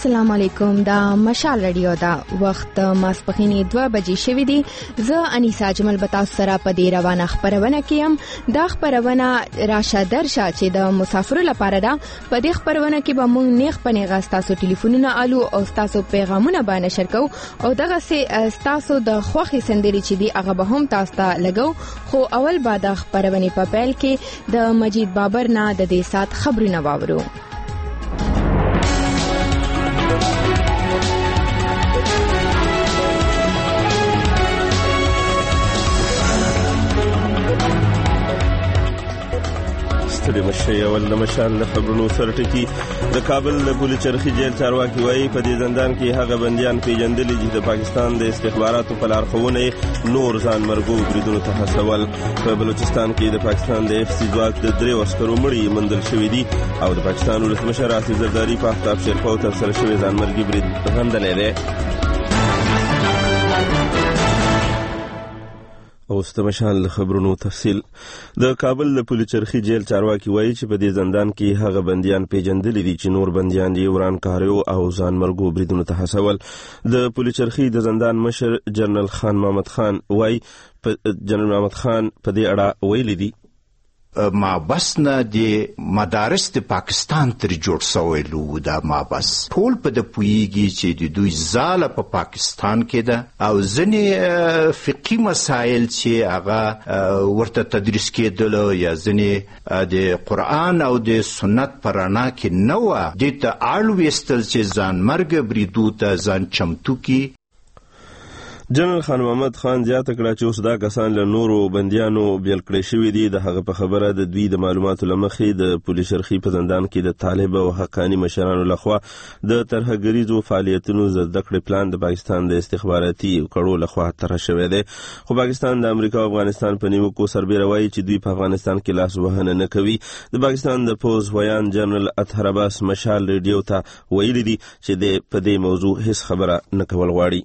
السلام علیکم. دا مشال رادیو دا وخت ماسپخینی 2 بجې شوې دي. زه انیسا جمل بتا سره په دې روانه خبرونه کیم. دا خبرونه راشه درشه چې د مسافرو لپاره ده. په دې خبرونه کې به موږ نیغ په نیغه تاسو ټلیفونونه الو او تاسو پیغامونه به نشر کوو او دغه سه تاسو د خوخي سندري چې دی هغه به هم تاسو ته لګو. خو اول بعد خبرونه په پیل کې د مجید بابر نه د دې سات خبرونه واورو. د مشي اول د مشال خبرونو سره ټکی د کابل د پولیس چرخي جیل چارواکي وایي په دې زندان کې هغه بنديان پیژندل چې د پاکستان د استخباراتو په لارښوونه نور ځان مرګو بریدونو ته هڅول. په بلوچستان کې د پاکستان د اف سی ځواک د 3 عسکرو مړي موندل شوې دي او د پاکستان ولسمشر آصف زرداری په افتاب شیرپو تر سره شوی ځان مرګي برید غندلې ده. اوس د مشال خبرونو تفصیل. د کابل د پولیس چرخي جیل چارواکي وایي چې په دې زندان کې هغه بنديان پیژندل دي چې نور بنديان یې وران کاریو او ځان مرګو بریدونو ته هڅول. د پولیس چرخي د زندان مشر جنرال خان محمد خان وایي جنرال محمد خان په دې اړه ویلي دي مابس نه د مدارس د پاکستان تر جوړ شوی لو دا مابس ټول په د پویږي چې د دوی ځاله په پاکستان کې ده او ځنې فقهي مسایل چې هغه ورته تدریس کېدل یا ځنې د قرآن او د سنت په رڼا کې نه وه دې ته اړ ویستل چې ځان مرګ بریدو ته ځان چمتو کړي. جنرال خان محمد خان زیاته کړه چې اوس دا کسان له نورو بندیانو بیل کړی شوي دي. د هغه په خبره د دوی د معلوماتو لمخې د پولیس چرخي په زندان کې د طالب او حقاني مشرانو لخوا د ترهګریزو فعالیتونو زده کړې پلان د پاکستان د استخباراتي کړو لخوا طرح شوی دی. خو پاکستان د امریکا او افغانستان په نیوکو سربیره وایي چې دوی په افغانستان کې لاس وهنه نه کوي. د پاکستان د پوز ویان جنرال اطهر عباس مشال ریډیو ته ویلي دي چې په دې موضوع هیڅ خبره نه کول غواړي.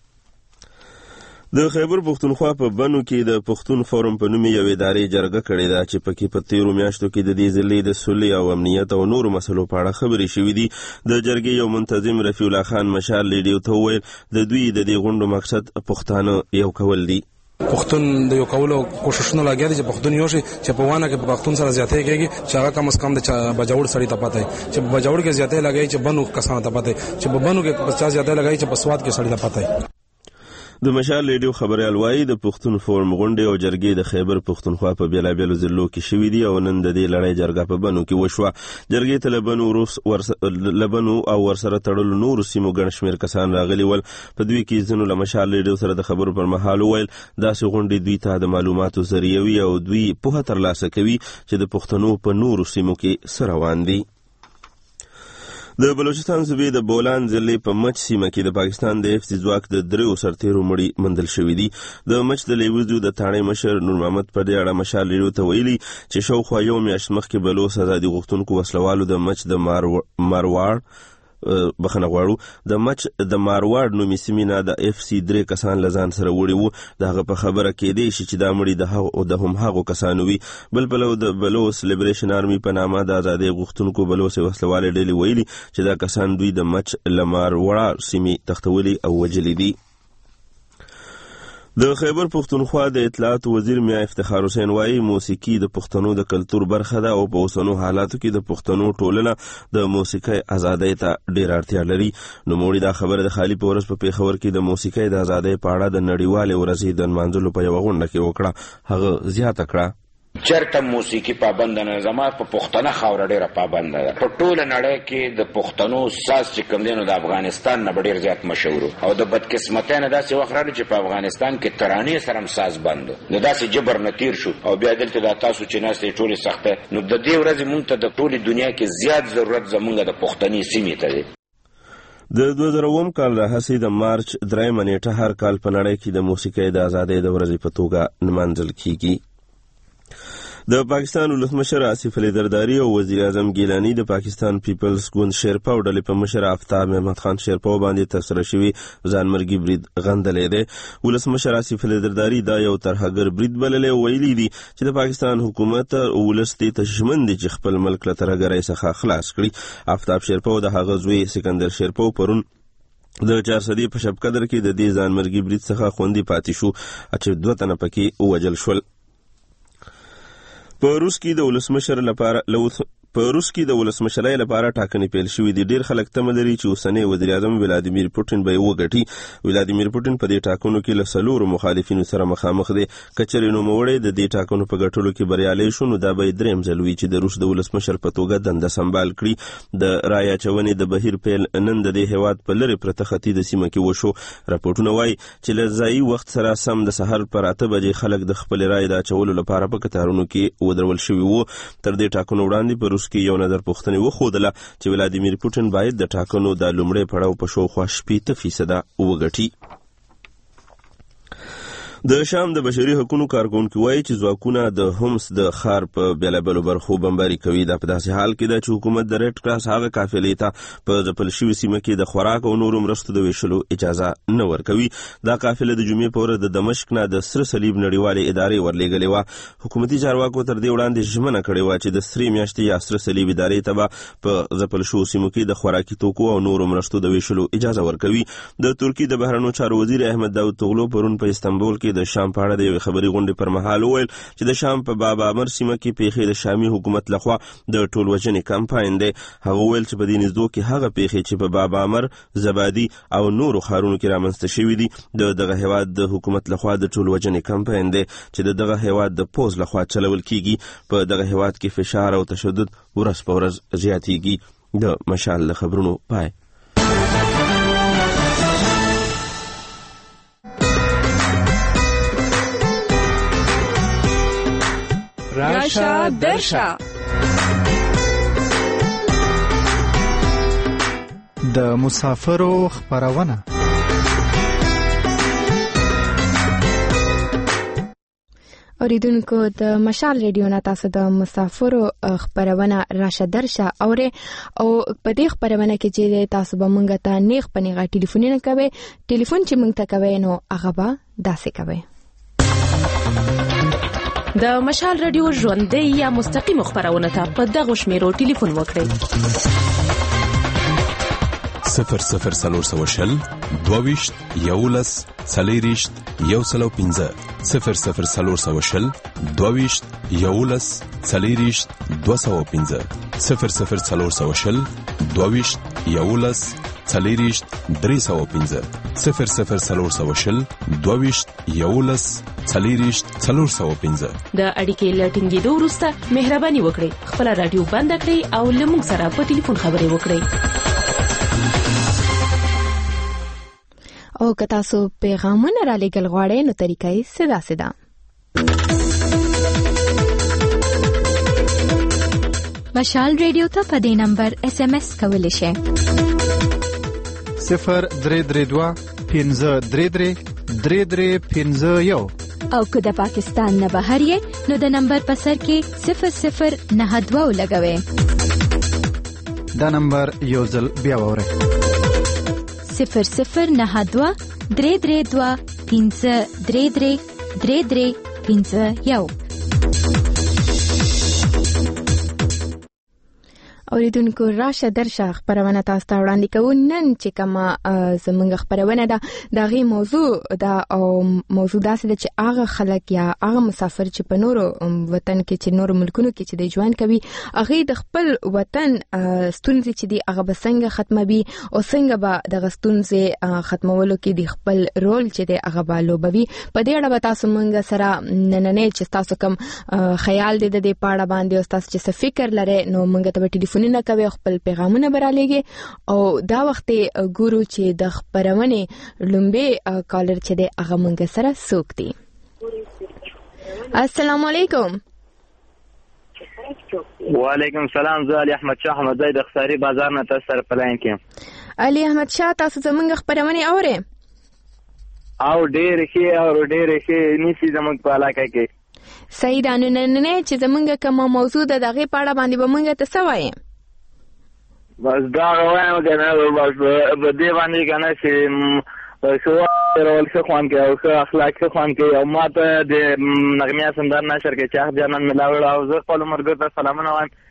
د خیبر پختونخوا په بنو کې د پختون فورم په نوم یو ادارې جرګه کړې ده چې پکې په 13 میاشتو کې د دې ضلع د صلح او امنیت او نورو مسلو په اړه خبرې شوې دي. د جرګې یو منتظم رفیع الله خان مشال ریډیو ته وویل د دوی د دې غونډو مقصد پښتانه یو کول دي. پښتون د یو کولو کوششونه لګیا دي چې پښتون یو شي چې په وانه کې پښتون سره زیاتې کېږي چې هغه کم از کم د بجوړ سړی ته پته چې بجوړ کې زیاتې لګای چې بنو کسانو ته پته چې په بنو کې 50 زیاتې لګای چې په سواد کې سړی ته پته. د مشال ریډیو خبريال وایي د پښتون فورم غونډې او جرګې د خیبر پښتونخوا په بیلابیلو ضلعو کې شوې دي او نن د دې لړۍ جرګه په بنو کې وشوه. جرګې ته لبنو او ورسره تړلو نورو سیمو ګڼ شمېر کسان راغلي ول. په دوی کې ځینو له مشال ریډیو سره د خبرو پر مهال وویل داسې غونډې دوی ته د معلوماتو ذریعه وي او دوی پوهه ترلاسه کوي چې د پښتنو په نورو سیمو کې څه روان دي. د بلوچستان صوبې د بولان ضلع په مچ سیمه کې د پاکستان د اف سی ځواک د 3 سرتیرو مړي موندل شوي دي. د مچ د لیوزو د تاڼې مشر نور محمد په دې اړه مشال ریډیو ته ویلي چې شاوخوا یو میاشت مخکې بلوڅ ازادي غوښتونکو وسلوالو د مچ د مارواړ بخنه غواړو د مچ د مارواړ نومي سیمه د اف سی 3 کسان لزان سره وړي وو. دغه په خبره کې دی چې دا مړي د هم هغو کسانو وي. بل بلو د بلوڅ لیبریشن آرمي په نامه د ازادي غوښتونکو بلوڅ وسلوال ډلې ویلي چې دا کسان دوی د مچ لمار وړا سیمه تختولي او وجلي دي. د خیبر پختونخوا د اطلاعات وزیر میا افتخار حسین وایي موسیقي د پښتنو د کلتور برخه ده او په اوسنو حالاتو کې د پښتنو ټولنه د موسیقي ازادۍ ته ډېر اړتیا لري. نوموړي دا خبره د خالی په ورځ په پیښور کې د موسیقي د ازادۍ په اړه د نړیوالې ورځې د نمانځلو په یوه غونډه کې وکړه. هغه زیاته کړه چرته موسیقي پابند نه زما په پښتنه خاور ډیره پابند ده. په ټوله نړۍ کې د پښتنو ساز چې کوم دینو د افغانستان نه ډیر زیات مشهور او د بدقسمتۍ نه داسې وخت راغلی چې په افغانستان کې ترانې سره هم ساز بند نو داسې جبر نه تیر شو او بیا دلته د تاسو چې ناستې ټولې سخته نو د دې ورځې مونږ ته د ټولې دنیا کې زیات ضرورت زمونږ د پښتني سیمې ته دی. د 2000 کال راهیسې د مارچ 3 نیټه هر کال په نړۍ کې د موسیقۍ د ازادۍ د ورځې په توګه نمانځل کیږي. د پاکستان ولسمشر آصف علي زرداري او وزیر اعظم ګیلاني د پاکستان پیپلز ګوند شیرپا ډلې په مشر آفتاب احمد خان شیرپا باندې ترسره شوی ځانمرګي برید غندلې دی. ولسمشر آصف علي زرداري دا یو ترهګر برید بللی ویلي دي چې د پاکستان حکومت ولس ته تشمن دي چې خپل ملک له ترهګرۍ څخه خلاص کړي. آفتاب شیرپا د هغه زوی سکندر شیرپا پرون د 400 په شب قدر کې د دې ځانمرګي برید څخه خوندي پاتې شو چې 2 تنه پکې ووجل شول. په روس کې د ولسمشرۍ لپاره ټاکنې پیل شوې دي. ډیر خلک تمه لري چې اوسنی وزیر اعظم ولادیمیر پوتین به وګټي. ولادیمیر پوتین په دې ټاکنو کې له 4 مخالفینو سره مخامخ دی. کچېرې نوموړی د دې ټاکنو په ګټلو کې بریالی شو نو دا به دریم ځل وي چې د روس د ولسمشر په توګه دنده سمبال کړي. د رایه اچونې د بهیر پیل نن د دې هیواد په لرې پرته ختیځه سیمه کې وشو. راپورټونه وایي چې له ځایي وخت سره سم د سهار پر 8 بجې خلک د خپل رایې د اچولو لپاره په کتارونو کې ودرول شوي وو. تر دې ټاکنو وړاندې په روس کې یو نظر پوښتنه وښودله چې ولادیمیر پوتین باید د ټاکنو د لومړي پړاو په شاوخوا 80% وګټي. د شام د بشري حقوقو کارکونکو وایي چې ځواکونه د هومس د ښار په بېلابېلو برخو بمباري کوي. دا په داسې حال کې ده چې حکومت د ریډ کراس هغه قافلې ته په ځپل شوې سیمه کې د خوراک او نورو مرستو د ویشلو اجازه نه ورکوي. دا قافله د جمعې په ورځ د دمشق نه د سره صلیب نړیوالې ادارې ورلېږلې وه. حکومتي چارواکو تر دې وړاندې ژمنه کړې وه چې د سرې میاشتې یا سره صلیب ادارې ته به په ځپل شوو سیمو کې د خوراکي توکو او نورو مرستو د ویشلو اجازه ورکوي. د ترکیې د بهرنیو چارو وزیر احمد داود طغلو پرون په استانبول کې د شام په اړه خبري غونډې پر مهال وویل چې د شام په باب امر سیمه کې پیښې د شامي حکومت لخوا د ټولوژنې کمپاین دی. هغه وویل چې په دې نږدو کې هغه پیښې چې په باب امر، زبادي او نورو ښارونو کې رامنځته شوي دي د دغه هیواد د حکومت لخوا د ټولوژنې کمپاین دی چې د دغه هیواد د پوز لخوا چلول کیږي. په دغه هیواد کې فشار او تشدد ورځ په ورځ زیاتیږي. د مشال له خبرونو پای. راشه درشه د مسافرو خبرونه. اوریدونکو د مشال ریډیو نه تاسو د مسافرو خبرونه راشه درشه اوري او په دې خبرونه کې چې تاسو به مونږ ته نیغ پنیغه ټلیفونونه کوي. ټلیفون چې مونږ ته کوي نو هغه به داسې کوي. د مشال رادیو ژوندۍ یا مستقیم خبرونه ته په دغه شمیرو ټلیفون وکړئ. 0040 22 11 40 115 0040 22 11 40 215 0040 22 11 40 315 0040 22 11 40 415. د اړیکې لټینګېدو وروسته مهرباني وکړئ خپل رادیو بند کړئ او له موږ سره په ټلیفون خبرې وکړئ. او که تاسو پیغامونه را لېږل غواړئ نو طریقه یې ساده ده. مشال ریډیو ته په دې نمبر SMS کولی شئ 0332 533 3351. او که د پاکستان نه بهر یې نو د نمبر په سر کې 0092 لګوئ. دا نمبر یو ځل بیا واورئ 0092 332 533 3351. اوریدونکو راشه درشه خبرونه تاسو ته وړاندې کوو. نن چې کومه زموږ خبرونه ده د هغې موضوع ده او موضوع داسې ده چې هغه خلک یا هغه مسافر چې په نورو وطن کې چې نورو ملکونو کې چې د ژوند کوي هغې د خپل وطن ستونزې چې دي هغه به څنګه ختموي او څنګه به دغه ستونزې ختمولو کې د خپل رول چې دی هغه به لوبوي. په دې اړه به تاسو موږ سره نننی چې تاسو کوم خیال دی د دې په اړه باندې او تاسو چې څه فکر لرئ نو موږ ته به ټلیفون نه کوي خپل پیغامونه برالېږي. او دا وخت ګورو چې د خبرونې لومبه کالر چې دی هغه مونږ سره څوک دی. السلام علیکم. وعلیکم السلام. زه علي احمد شاه احمد زید خساری بازار نه تاسو سره پلاین کې. علي احمد شاه تاسو زمونږ خبرونه اورئ؟ او ډېر ښه او ډېر ښه نيسي زمونږ په علاقه کې. صحیح ده. نو نن چې زمونږ کوم موضوع ده دغه په اړه باندې به مونږ ته څه وایې؟ بس دا وایم کنه بس په دې باندې کنه چې شو رول څه خوان کې او څه اخلاق څه خوان کې او ماته د نغمه سندر نشر کې چې جانان ملاوړ او زه خپل مرګ ته سلامونه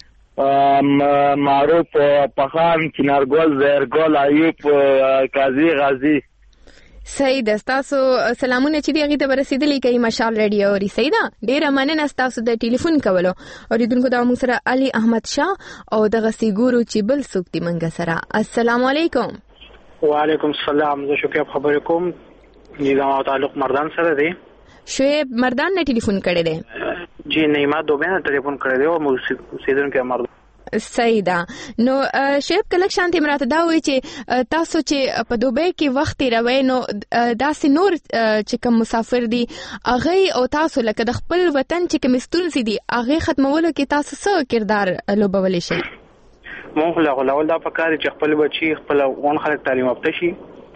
وایم. معروف پخان چنارګل زهرګل ایوب قاضي غازي. صحیح ده. تاسو سلامونه چې دی هغه ته رسیدلی کوي مشال رادیو اوري. صحیح ده. ډیره مننه تاسو د ټلیفون کولو. اوریدونکو دا موږ سره علي احمد شاه او دغه سیګورو چې بل څوک دی منګه سره. السلام علیکم. وعلیکم السلام. زه شکیب خبرې کوم. نظام تعلق مردان سره دی. شعیب مردان نه ټلیفون کړی دی؟ جی نیما دوبه نه ټلیفون کړی دی او موسیدون کې مردان. صحیح ده. نو شعیب کله شانتي مراته دا وایي چې تاسو چې په دوبه کې وخت روي نو داسې نور چې کوم مسافر دي هغه او تاسو لکه د خپل وطن چې کوم ستونزې دي هغه ختمولو کې تاسو څه کردار لوبولی شئ؟ مونږ له دا پکاره چې خپل بچي خپل اون خلک تعلیم یافته شي.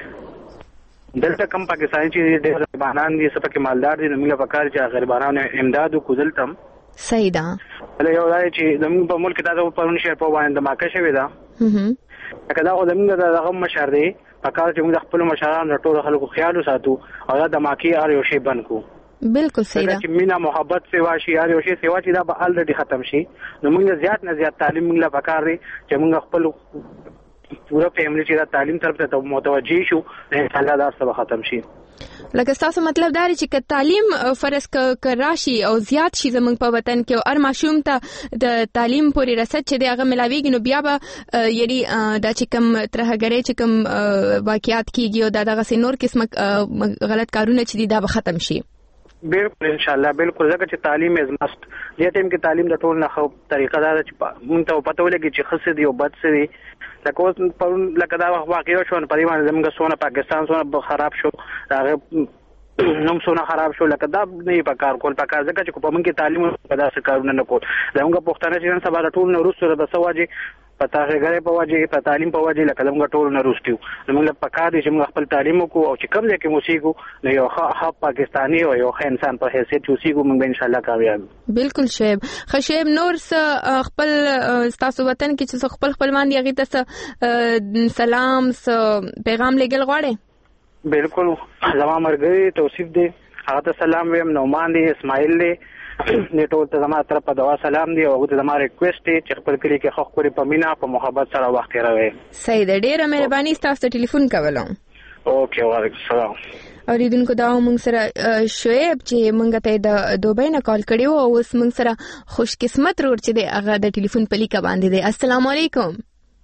دلته کم پاکستاني چې ډېر غریبانان دي سپکه مالدار دي نو موږ پکاره چې غریبانو امداد وکړل تم. صحیح ده. له یو ځای چې زموږ په ملک تاسو په پرون شهر په باندې ماکه شوی ده. کله دا زموږ دغه مشر دی پکاره چې موږ خپل مشرانو ټول خلکو خیال وساتو او دا ماکي هر یو شی بند کو. بالکل صحیح ده. چې مینا محبت سیوا شي هر یو شی سیوا چې دا به الریډي ختم شي نو موږ زیات نه زیات تعلیم موږ پکاره دی چې موږ خپل پورا فیملی چې دا تعلیم طرف ته متوجه شو نه الله دا سبا ختم شي. لکه تاسو مطلب دا چې ک تعلیم فرض ک راشي او زیات شي زمونږ په وطن کې او هر ماشوم ته د تعلیم پورې رسد چې دی هغه ملاويږي نو بیا به یعنی دا چې کوم ترهګری چې کوم واقعیات کیږي او دغه سينور قسمه غلط کارونه چې دي دا به ختم شي. بالکل ان شاء الله بالکل ځکه چې تعلیم از مست دې ټیم کې تعلیم د ټول نه خو طریقه دا چې مونږ ته پته ولګي چې خصه دی او بد څه دی لکه اوس لکه دا واقعي شو په دې باندې زموږ سونه پاکستان سونه خراب شو هغه نوم سونه خراب شو لکه دا نه په کار کول په کار ځکه چې په موږ کې تعلیم په داسې کارونه نه کول زموږ پښتانه چې نن سبا د ټول نو سره د سواجي پتا غره په وجه په تعلیم په وجه لکه موږ ټول نه روستیو موږ په کار دي چې موږ خپل تعلیم وکړو او چې کوم ځای کې موسیقو نو یو ښه پاکستاني او یو ښه انسان په حیثیت وسیقو موږ ان شاء الله کامیاب. بالکل شعیب. خشیب نور خپل تاسو وطن کې چې خپل خپلوان دي هغه ته سلام پیغام لګل غواړي؟ بالکل زما مرګي توصیف دي هغه ته سلام ویم نومان دي اسماعیل دي نیټو ته زما طرف په دوا سلام دی او ته زما ریکوست دی چې خپل کلی کې خو خوري په مینا په محبت سره وخت تیروي. صحیح ده. ډیره مهرباني تاسو ټلیفون کولو. اوکې وعلیکم السلام. اوریدونکو دا موږ سره شعیب چې موږ ته د دوبۍ نه کال کړیو او اوس موږ سره خوش قسمت ورور چې دی هغه د ټلیفون په لیکه باندې دی. السلام علیکم.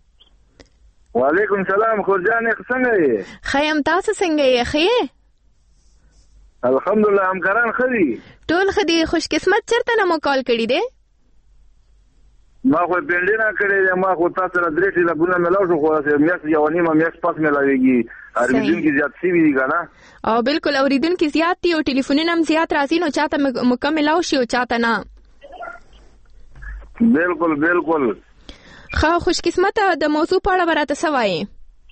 وعلیکم السلام. خورجان څنګه یې؟ خیم تاسو څنګه یې؟ خې الحمدلله همکاران خدي ټول خدي. خوش قسمت چرته نه مو کال کړی دی؟ ما خو پندینا کړی دی. ما خو تاسو سره درې چې لګونه ملاو شو خو میاس یو نیمه میاس پاس ملاويږي. اوریدونکو زیات سی وی دي کنه؟ او بالکل اوریدونکو زیات دي او ټلیفونونه هم زیات راځي نو چاته مکمل او شي او چاته نه. بالکل بالکل. خو خوش قسمت د موضوع په اړه ورته سوای.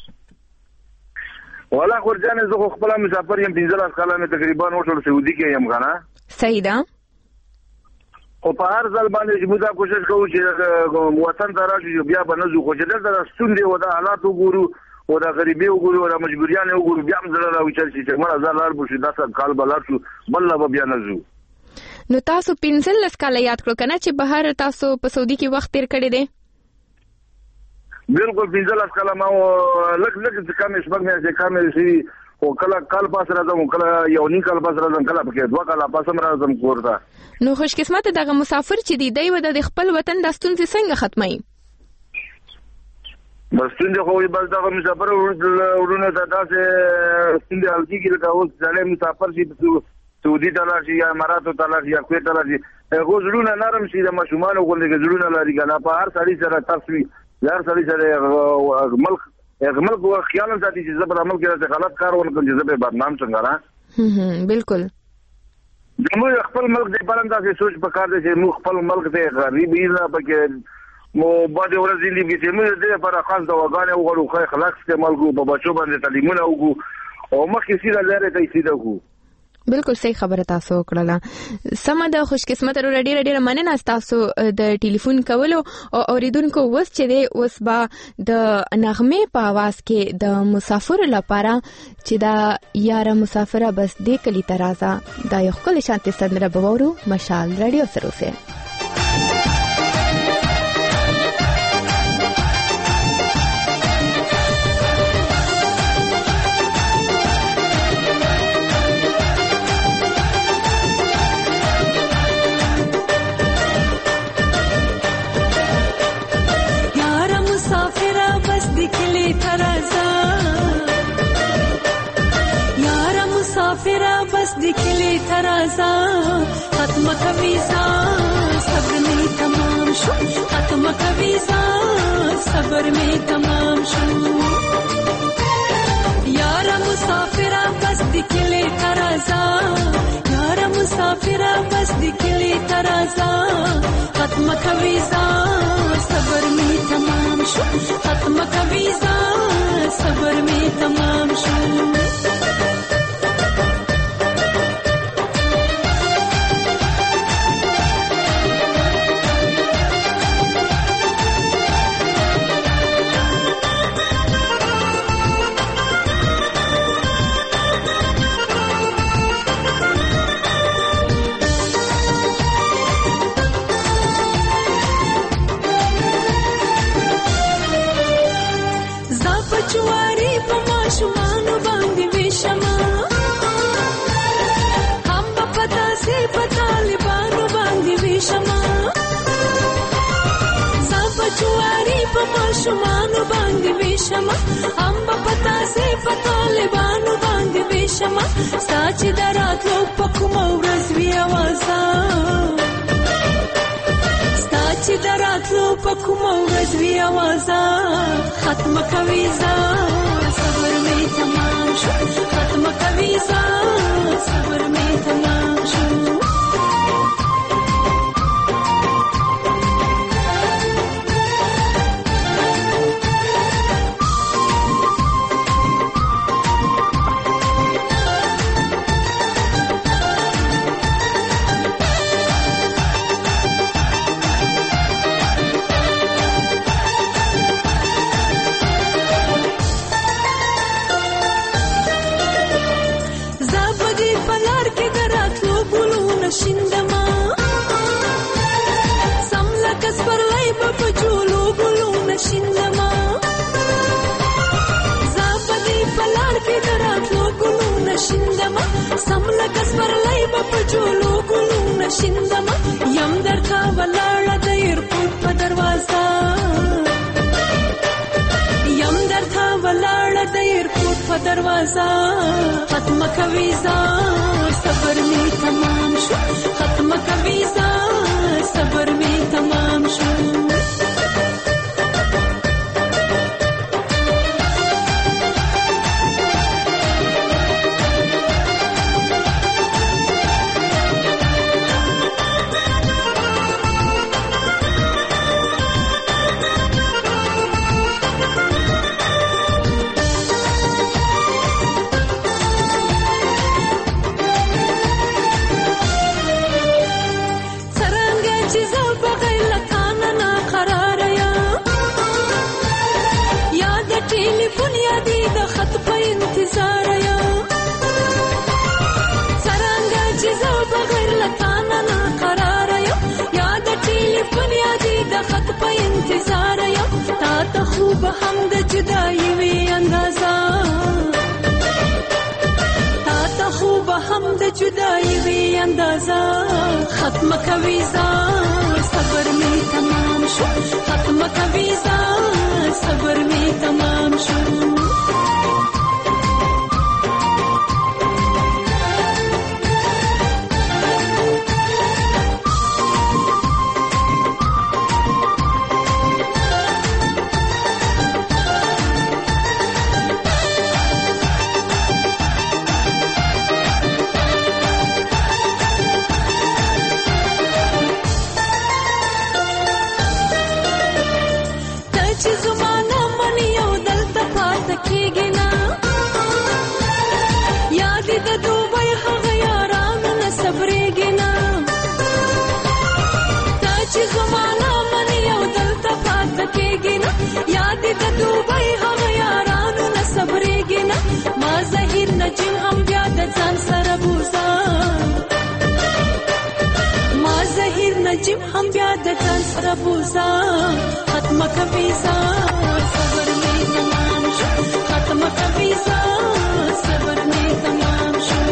ولا خورجان زه خپل مسافر یم 15 کاله مې تقریبا وټول سعودي کې یم کنه. صحیح ده. او په هر ځل باندې چې موږ کوشش کوو چې وطن ته راشو بیا به نه ځو خو چې دلته ستوندې او د حالات وګورو او د غریبي وګورو او د مجبوریان وګورو بیا هم زړه راوچل شي چې مړه زار لار بشي 10 کال به لاړ شو بل به بیا نه ځو. نو تاسو 15 کاله یاد کړو کنه چې بهر تاسو په سعودي کې وخت تیر کړی دی؟ بالکل 15 کاله ما لږ کم شپږ مې کم شي او کله کال پاس راځم کله یو نیم کال پاس راځم کله پکې 2 کال پاس راځم کورته. نو خوش قسمت دغه مسافر چې دی و د خپل وطن د ستونزې څنګه ختمي؟ بس څنګه خو بس دغه مسافر ورونه ته داسې څنګه حالتي کې لکه اوس ځلې مسافر شي سعودي ته راشي یا اماراتو ته راشي یا کویت ته راشي هغه زړونه نرم شي د ماشومانو غوندې زړونه لري کنه په هر سړي سره تاسو یار سړي سره ملک خیال ساتي چې زبر عمل کې غلط کار ونکړي چې زبر بدنام څنګه را. بالکل. موږ خپل ملک د پرنده سي سوچ پکار دي چې موږ خپل ملک ته غریبي نه پکې مو باندې ورځې دي چې موږ دې پر خاص د وګانې وګړو خو اخلاق استعمال کو په بچو باندې تعلیمونه وکړو او مخکې سیده لري ته سیده کو. بالکل صحیح خبره تاسو وکړه. سمه د خوش قسمت ډېره مننه تاسو د ټلیفون کولو او اوریدونکو وس چې دی اوس با د نغمه په आवाज کې د مسافر لپاره چې دا یاره مسافره بس دې کلی ترازا دا یو خپل شانتي سندره بوورو مشال رادیو سره سه. दिखले तराजा खत्म कवीजा सब्र में तमाम शो खत्म कवीजा सब्र में तमाम शो यारा मुसाफिरा बस दिखले तराजा यारा मुसाफिरा बस दिखले तराजा खत्म कवीजा सब्र में तमाम शो खत्म कवीजा सब्र में तमाम शो शुमानु बांधी विषमा अंबा पता से पतालिबानु बांधी विषमा साची दरातलो पकुमा रजवी आवाजा साची दरातलो पकुमा रजवी आवाजा खत्म कवीजा सब्र में तमाम शो खत्म कवीजा सब्र में तमाम शो شندما سملا کسبر لای په جولو ګلو نشندما زابدي پلار کې دراتلو ګلو نشندما سملا کسبر لای په جولو ګلو نشندما یم درتا ولاړ د ایرپورټ په دروازه یم درتا ولاړ د ایرپورټ په دروازه ختم کويزا صبر می تمام شو ختم کويزا صبر می تمام شو خوب هم د جدائی وی اندازا تا ته خوب هم د جدائی وی اندازا ختم کويزا صبر می تمام شو ختم کويزا صبر می تمام شو د ځان سره بوزا ختمه کوي صبر می تمام شو ختمه کوي صبر می تمام شو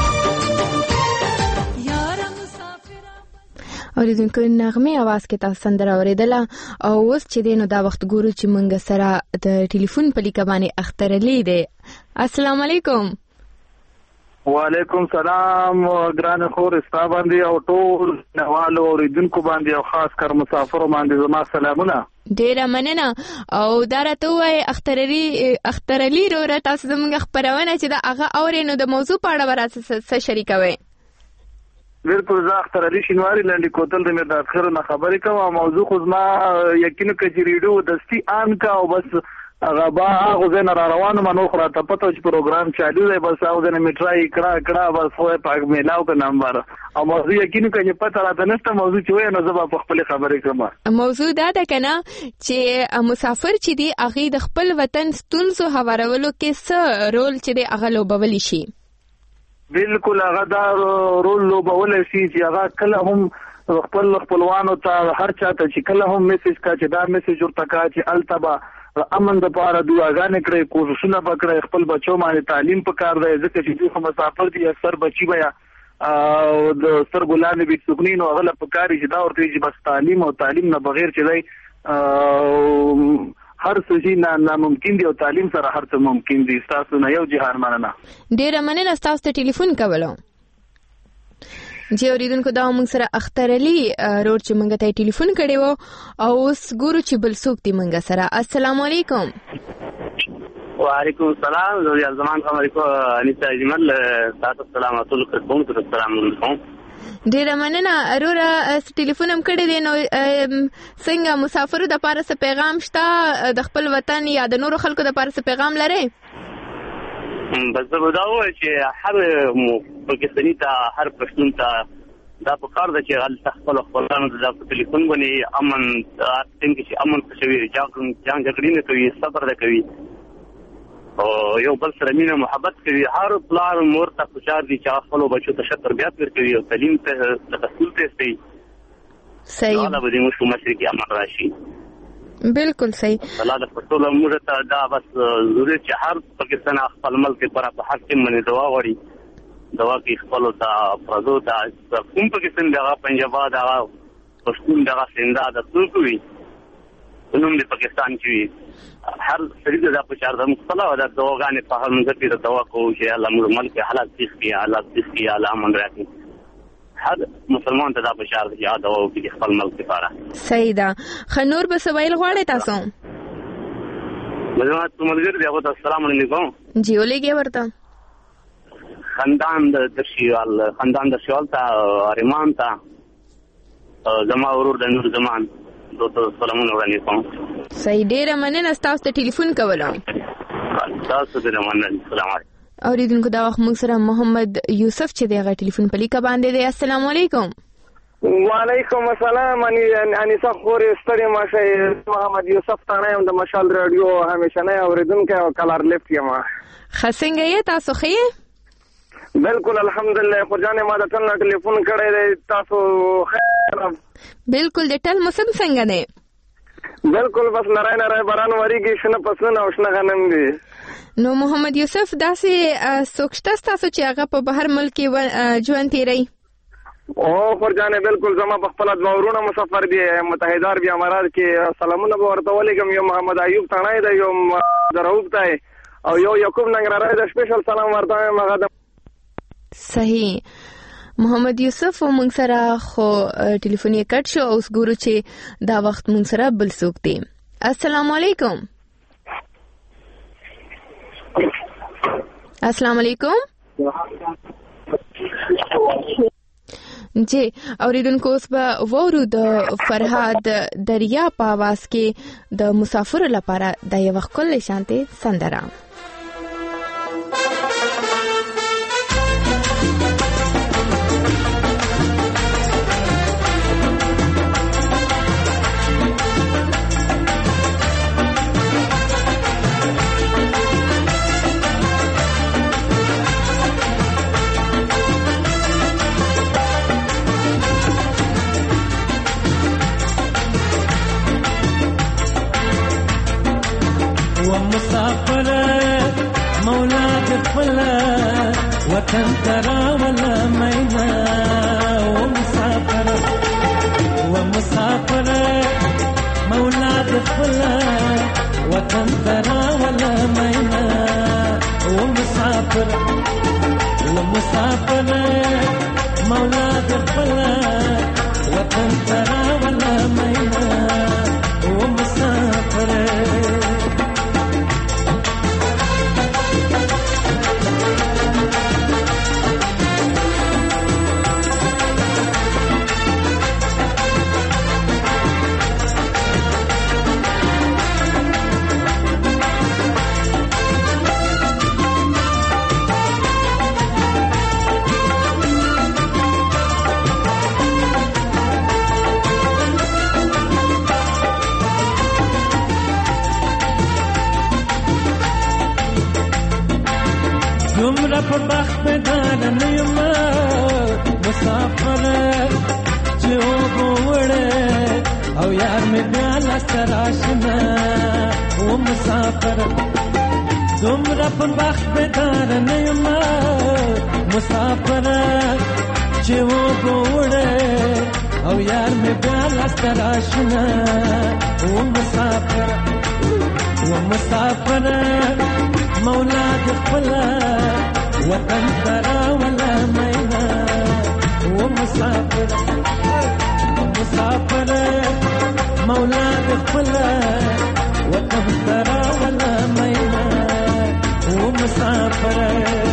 یار مسافر اوریدونکو نغمه आवाज کې تاسو سندره اوریدله او اوس چې دینو دا وخت ګورو چې مونږ سره د ټلیفون په لیکه باندې اختر علی دی. السلام علیکم. وعلیکم سلام ګران خور استا باندې او ټول نوالو اوریدونکو باندې او خاص کر مسافرو باندې زما سلامونه. ډیره مننه او دا راته وای اختر علی رو تاسو زموږ خبرونه چې دا هغه اورینو د موضوع په اړه ورسره شریکوي. بالکل زه اختر علی شینواری لاندې کوتل د مې د اخر نه خبرې کوم. موضوع خو زما یقینا کې ریډیو دستی آن کا او بس هغه با هغه زنه را روانه منو خو راته پته چې پروګرام چالو دی بس هغه زنه میټرای کړه بس خو پاک میلاو په نمبر او موضوع یقینا کې پته راته نشته موضوع چې وای نو زه په خپل خبرې کوم. موضوع دا ده کنه چې مسافر چې دی هغه د خپل وطن ستونزو هوارولو کې څه رول چې دی هغه لوبول شي. بالکل هغه دا رول لوبول شي چې هغه کله هم خپلوانو ته هر چاته چې کله هم میسج کا چې دا میسج ورته کا چې التبا امن د پاره دعاګانې کړې کوششونه وکړي خپل بچو باندې تعلیم پکار دی ځکه چې دوی مسافر دي اکثر بچي بیا او د سترګولانې به سګنین او غل پکاري چې دا ورته چې بس تعلیم او تعلیم نه بغیر چې دی هر څه نه ممکن دی او تعلیم سره هر څه ممکن دي. تاسو نه یو جهان مننه. ډیره مننه تاسو ته ټلیفون کولو. جی اوریدونکو دا موږ سره اختر علی روړ چې موږ ته ټلیفون کړي وو او اوس ګورو چې بل څوک دی موږ سره. السلام علیکم. وعلیکم السلام. زه زمان علیکم انیسا جمل تاسو سلام ټول کوم السلام علیکم. ډیره مننه اروره ټلیفون هم کړی دی نو څنګه مسافرو د پاره څه پیغام شته د خپل وطن یا د نورو خلکو د پاره څه پیغام لري؟ بس زه دا وایم چې هر پاکستاني ته هر پښتون ته دا په کار ده چې خپل خپلانو د ټلیفون باندې امن څنګه چې امن شوی جنگ جګړې نه کوي صبر نه کوي او یو بل سره مینه محبت کوي. هر پلار مور ته خوشاله دي چې خپل بچو ته ښه تربیت ورکوي او تعلیم ته تخصص ته استي. صحیح. دا به موږ مشرقي امر راشي. بالکل صحیح. الله د پښتو موږ ته دا بس ضروري چې هر پاکستان خپل ملک پر په حق کې منې دعا وړي دعا کې خپل ته پردو ته کوم پاکستان دغه پنجاب دغه پښتون دغه سندا د څوکوي نوم د پاکستان کې هر سړي د په چار د مختلف د دواګانې په هر منځ کې د دوا کو چې الله موږ ملک حالات تخفي حالات تخفي الله امن راکړي. هر مسلمان ته دا بشار دی یاد او کې خپل ملک لپاره. صحیح ده. خنور به سوال غواړي تاسو؟ مزه ملګری دی. السلام علیکم. جی ولګي ورته خاندان د شوال ته ارمان ته زما ورور د نور زمان دوته سلامونه وړاندې کوم. صحیح. ډیره مننه تاسو ته ټلیفون کولو. تاسو ته مننه. السلام علیکم. اوریدونکو دا وخت موږ سره محمد یوسف چې دغه ټلیفون په لیکه باندې دی. السلام علیکم. وعلیکم السلام. انیسا خور ستړي ماشه محمد یوسف تانه هم د مشال رادیو همیشه نه اوریدونکو او کلر لیفت یم. خسنګ یې تاسو خې؟ بالکل الحمدلله. خو جانې ما د ټلیفون کړی دی تاسو خیر؟ بالکل د ټل موسم څنګه دی؟ بالکل بس نرای باران وریږي شنه فصلونه او شنه غنم دي. نو محمد یوسف داسې سوکشته تاسو چې هغه په بهر ملک ژوند تیری؟ او خورجانې بالکل زما په خپل ورونه مسافر دي متحده عربي امارات کې. سلامونه به ورته ولېږم. یو محمد ایوب تڼای دی یو دراوب دی او یو یعقوب ننګرهاری دی. سپیشل سلام ورته وایم هغه د صحیح. محمد یوسف موږ سره خو ټلیفون یې کټ شو. اوس ګورو چې دا وخت موږ سره بل څوک دی. السلام علیکم. السلام علیکم. جی اوریدونکو اوس به وورو د فرهاد دریا په आवाज کې د مسافر لپاره د یو خپل شانتي سندره. وطن تراولا مینا ومسافر مولا دخلا وطن تراولا مینا ومسافر مولا دخلا وطن تراولا مینا ومسافر دومره په بخت بدار نه یم مسافر چې وګوره او یار مې بیا لاسته راشنه و مسافر دومره په بخت بدار نه یم مسافر چې وګوره او یار مې بیا لاسته راشنه و مسافر مولا دخلا وطن تراولا مینا ومسافر مولا دخلا وطن تراولا مینا ومسافر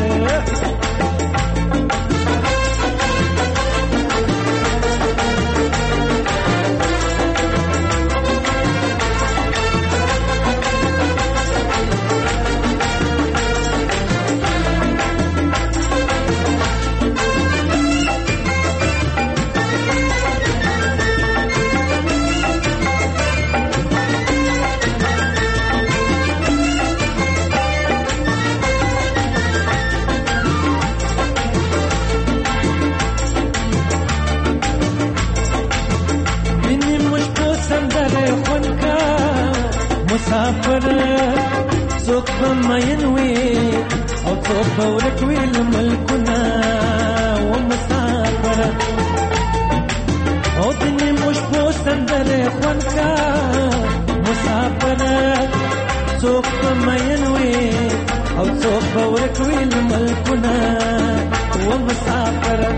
مسافر څوک به مین وي او څوک به ورک وي له ملکونه ومسافر او د نیمو شپو سندرې خوند کا مسافر څوک به مین وي او څوک به ورک وي له ملکونه ومسافر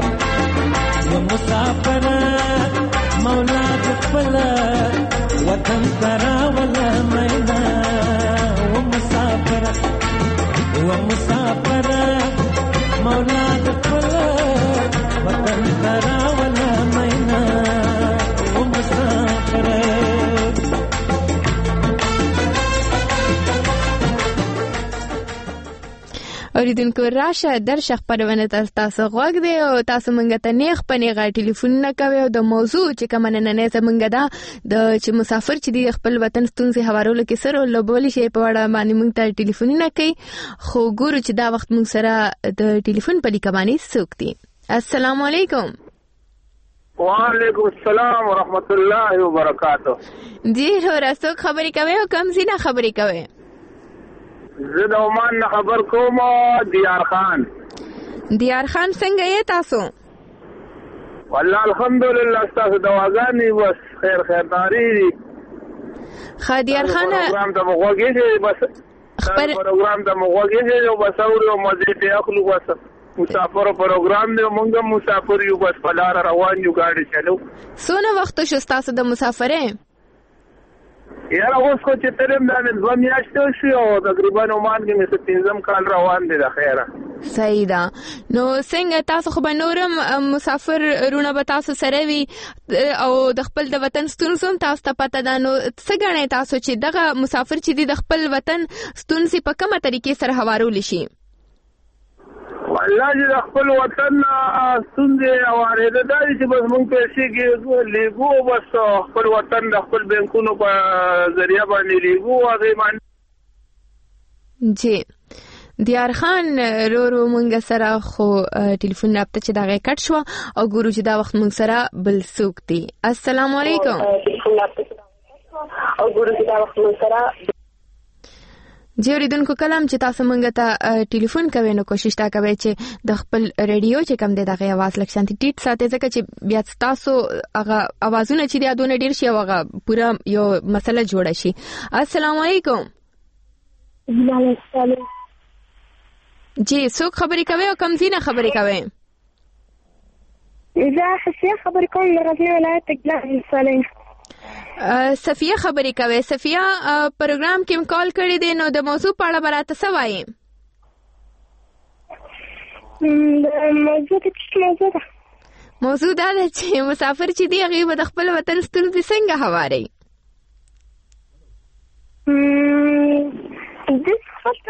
مولا دخلا وطن تراولا مینا ومسافر مولا دخلا وطن تراولا مینا ومسافر اوریدونکو راشه درشه خپرونه تاسو غوږ دی او تاسو مونږ ته نیغ په نیغه ټلیفون نه کوي او د موضوع چې کومه نننۍ زمونږ ده د چې مسافر چې دی خپل وطن ستونزې هوارولو کې سره لوبولی شي په وړه باندې مونږ ته ټلیفون نه کوي خو ګورو چې دا وخت مونږ سره د ټلیفون په لیکه باندې څوک دی. السلام علیکم. وعلیکم السلام ورحمت الله وبرکاته. جی څوک خبرې کوي او کوم ځای نه خبرې کوي؟ زه د عمان نه خبر کوم. دیار خان څنګه یې تاسو؟ والله الحمدلله تاسو دواګانې بس خیر داری دي. دیار خان پروګرام ته مغوږی بس پروګرام ته مغوږی او بس او مزه ته اخلو بس مسافر پروګرام دی مونږ مسافر یو بس په لار روان یو گاډي چلو. څونه وخت شو تاسو د مسافرې؟ یاره اوس خو چې ترم دا مې 2 میاشتې شو او تقریبا عمان کې مې 15 کال روان دي د خیره. صحیح ده. نو څنګه تاسو خو به نورم مسافر رونه به تاسو سره وي او د خپل د وطن ستونزې تاسو ته پته ده، نو څه ګڼئ تاسو چې دغه مسافر چې دی د خپل وطن ستونزې په کومه طریقې سره هوارولی شي؟ والله چې د خپل وطن ستونزې هوارېده دا دي چې بس مونږ پیسې کې لیږو بس خپل وطن د خپل بینکونو په ذریعه باندې لیږو هغې باندې. جی دیار خان رو مونږ سره خو ټلیفون رابطه چې دغه کټ شو او ګورو چې دا وخت مونږ سره بل څوک دی. السلام علیکم. جی اوریدونکو کلام چې تاسو مونږ ته ټلیفون کوئ نو کوشش تا کوئ چې د خپل ریډیو چې کم دی دغه आवाज لږ شانتي ټیټ ساتئ ځکه چې بیا تاسو هغه आवाजونه چې دی دونه ډیر شي او هغه پورا یو مسله جوړه شي. السلام علیکم. وعلیکم. جی څوک خبرې کوي او کوم ځای نه خبرې کوي؟ زه حسیه خبرې کوم د غزنی ولایت تګلان سالین. صفیه خبرې کوي. صفیه پروګرام کې کال کړی دی نو د موضوع په اړه براته څه وایي؟ موضوع دا ده چې مسافر چې دی هغه به د خپل وطن ستونزې څنګه هواري؟ د خپل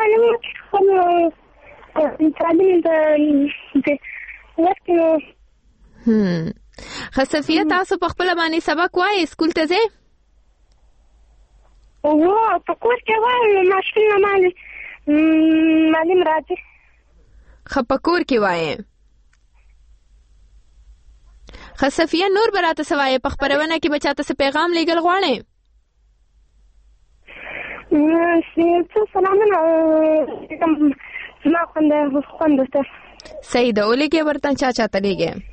تعلیم د وخت خصفیه تاسو په خپل باندې سبق وایي سکول ته ځئ؟ او په کور کې وایي ماشین معلم راځي. په کور کې وایي. خصفیه نور براته څه وایي؟ په خپرونه کې به چاته څه پیغام لیږل غواړئ؟ سلامونه زما خوند ورته. صحیح ده. ولیکې ورته چا چاته لیږئ؟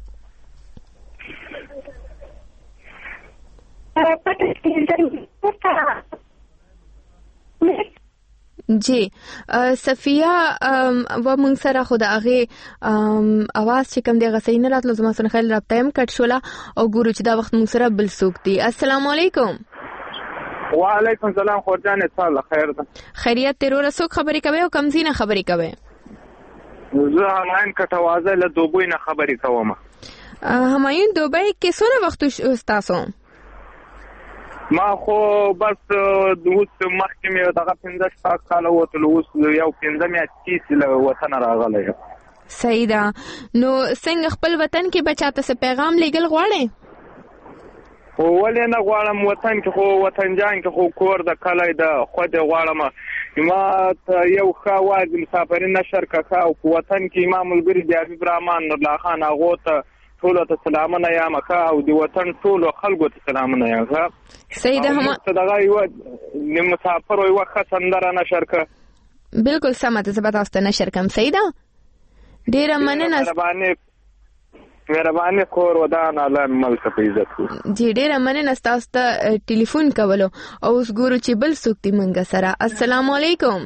جی صفیه و مونږ سره خو د هغې اواز چې کوم دی هغه صحیح نه راتلو. زما سره خیال رابطه هم کټ شوله او ګورو چې دا وخت مونږ سره بل څوک دی. السلام علیکم. وعلیکم السلام. خورجانې څه خیر ده؟ خیریت دی وروره. څوک خبرې کوي او کوم ځای نه خبرې کوي؟ زه همایون کټوازه له دوبۍ نه خبرې کوم. همایون دوبۍ کې څومره وخت تاسو؟ ما خو بس اوس مخکې مې دغه 15 کاله وتلو، اوس یو 15 میاشتې له وطن راغلی یم. صحیح ده. نو څنګه خپل وطن کې به چاته څه پیغام لیږل غواړئ؟ ولې نه غواړم، وطن کې خو وطنجان کې خو کور د کلی د خود غواړم. ما ته یو ښه واز مسافري نشر کاکا او وطن کې ما ملګري دی حبیب رحمان نورالله خان هغو ته ټولو ته سلامونه یم او د وطن ټولو خلکو ته سلامونه یم. صحیح ده. دغه یوه د مسافرو یوه ښه سندره نشر که. بلکل سمه ده. زه به تاسو ته نشر کړم. صحیح ده. ډېره مننه. مهرباني کور ودان الله ملک په عزت کو. جی ډېره مننه تاسو ته ټلیفون کولو او اوس ګورو چې بل څوک دی مونږ سره. السلام علیکم.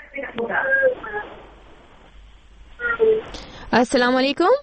السلام علیکم.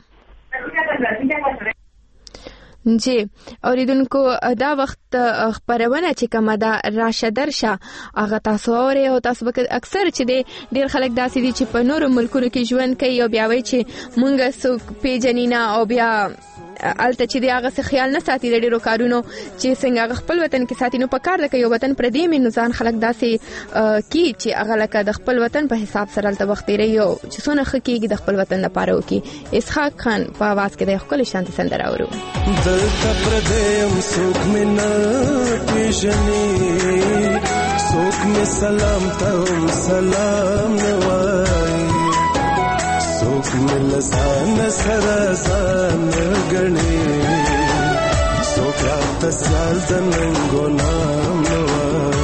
جی اوریدونکو دا وخت خبرونه چې کومه ده راشه درشه هغه تاسو اورئ او تاسو به اکثر چې دی ډېر خلک داسې دي چې په نورو ملکونو کې ژوند کوي او بیا وایي چې مونږ څوک پیژني نه او بیا الته چې دی هغه څه خیال نه ساتي د ډېرو کارونو چې څنګه هغه خپل وطن کې ساتي. نو په کار لکه یو وطن پردی مې نو ځان خلک داسې کی چې هغه لکه د خپل وطن په حساب سره هلته وخت تېروي او چې څونه ښه کېږي د خپل وطن لپاره وکړي. اسحاق خان په اواز کې د ښکلې شانتي سندره اورو. دلته پردی یم څوک مې نه پېژني، څوک مې سلام ته سلام نه وایي، څوک مې له ځان سره ځان ګڼي، څوک راته سیال د ننګو نام نه وایي.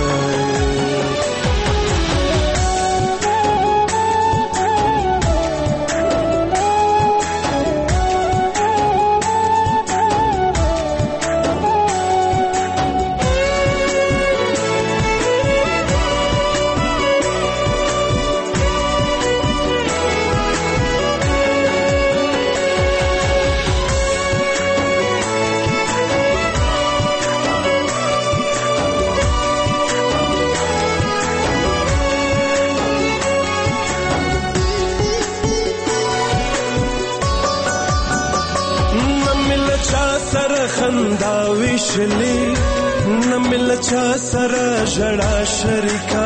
ویشلی نمل چا سره جړا شریکا،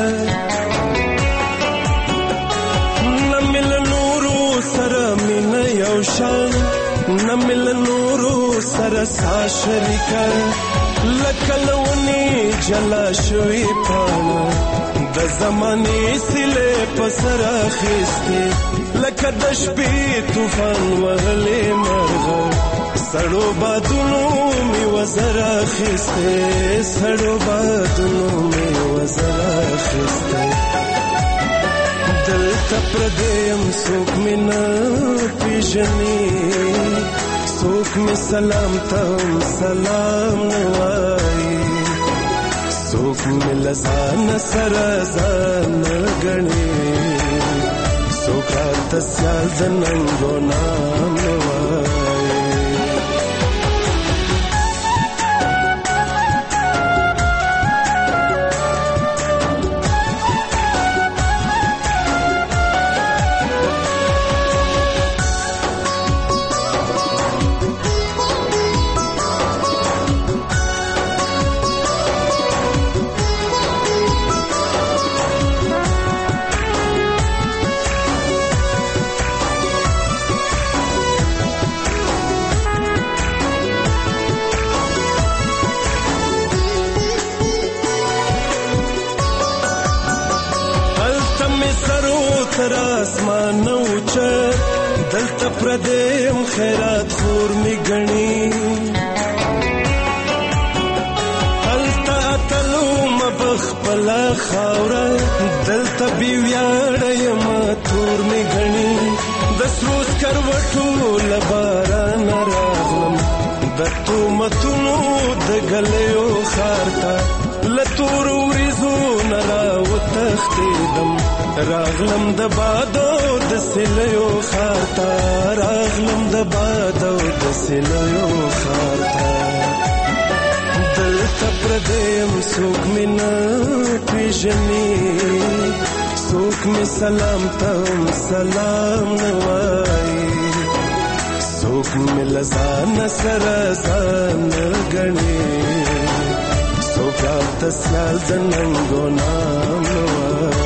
نمل نورو سره مین یو شان، نمل نورو سره سا شریکا، لکلونی جلا شوی پانا د زمانی سله پسر خسته، لکه د شپې طوفان وهلې مرغ سړو بادونو می وزر اخیسته سړو بادونو می وزر اخیسته دلته پردیم څوک می نه پیژني څوک می سلام ته سلام نه وایي څوک می له ځان سره ځان ګڼي څوک راته سیال د ننګو نام نه وایي تر اسمان اوچه دلته پردیم خیرات خور می گنی هلته اتلو مبخپلا خاوره دلته بیویاړه یم تور می گنی د سروس کروټو لباران راغلم د تومتونو د ګلیو خارتا لتور وریزو نرا وتختیدم راغلم د بادو د سلیو خارتا راغلم د بادو د سلیو خارتا دلته پردیم څوک می نه پیژني څوک می سلام ته سلام نه وایي څوک می له ځان سره ځان ګڼي څوک راته سیال د ننګو نام نه وایي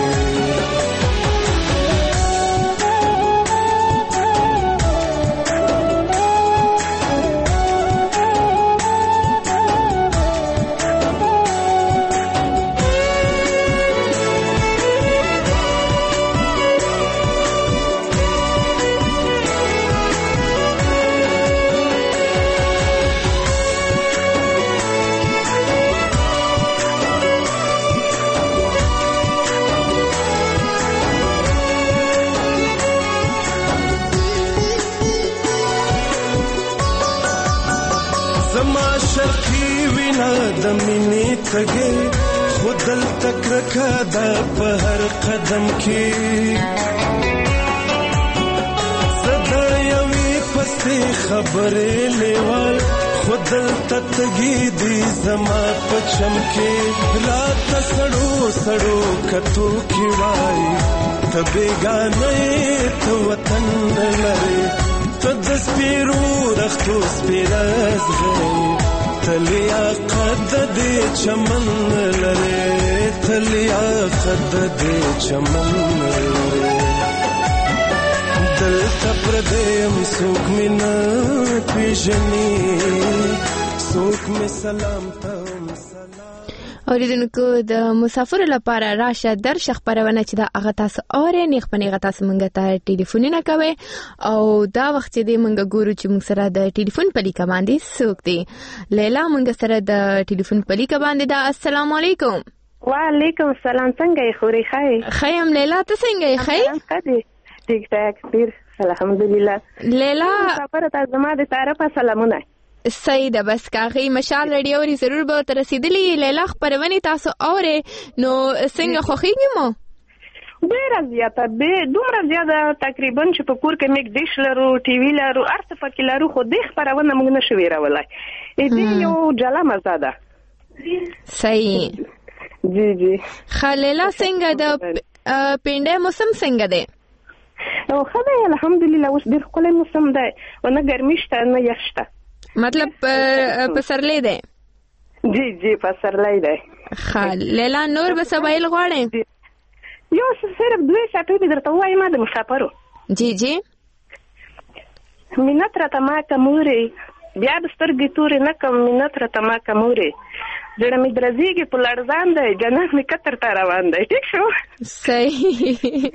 زما شرقی وینا د مینې تګې خودل تکرکا دا په هر قدم کې صدا یوې پسې خبرې لیوال خودل تتګې دی زما په چم کې رات سړو سړو کتو کې وای ته بیگانه ته وطن لري تد سپیرو رختو سپیرز غي تلیا قد دې چمن لره تلیا قد دې چمن لره دل تپردیم څوک می نه پیژني څوک می سلام ته اوریدونکو د مسافر لپاره راشه درشه خبرونه چې دا هغه تاسو اورئ نیغ په نیغه تاسو مونږ ته ټلیفونونه کوي او دا وخت چې مونږ ګورو چې مونږ سره د ټلیفون په لیکه باندې څوک دی لیلا مونږ سره د ټلیفون په لیکه باندې دا السلام علیکم وعلیکم السلام څنګه یې خوري خیم لیلا ته څنګه یې ټیک ټاک ډیر الحمدلله لیلا خبره تاسو زما د طرفه سلامونه صحیح ده بس کاغی مشال رادیو ری ضرور به تر رسیدلی لیلا خبرونه تاسو اوره نو څنګه خوخیږي مو ډیر زیاته به دومره زیاته تقریبا چې په کور کې میک دیش لرو ټي وی لرو ارته پکې لرو خو د خبرونه موږ نشو ویرولای دې یو جلا مزه ده صحیح جی خلیلا څنګه د پینډه موسم څنګه ده او خدای الحمدلله اوس ډیر خپل موسم ده ونه ګرمي شته نه یخ شته مطلب پسرلی ده جی پسرلی ده لیلا نور به سبایل غواړي یو صرف 2 ساعتونه درته وایم د مسافرو جی مینت را تما کوموري بیا بسترګې تورې نه کوم مینت را تما کوموري زړه مې درځيږي په لړزان دی جنت مې کتر ته روان دی ټیک شو صحیح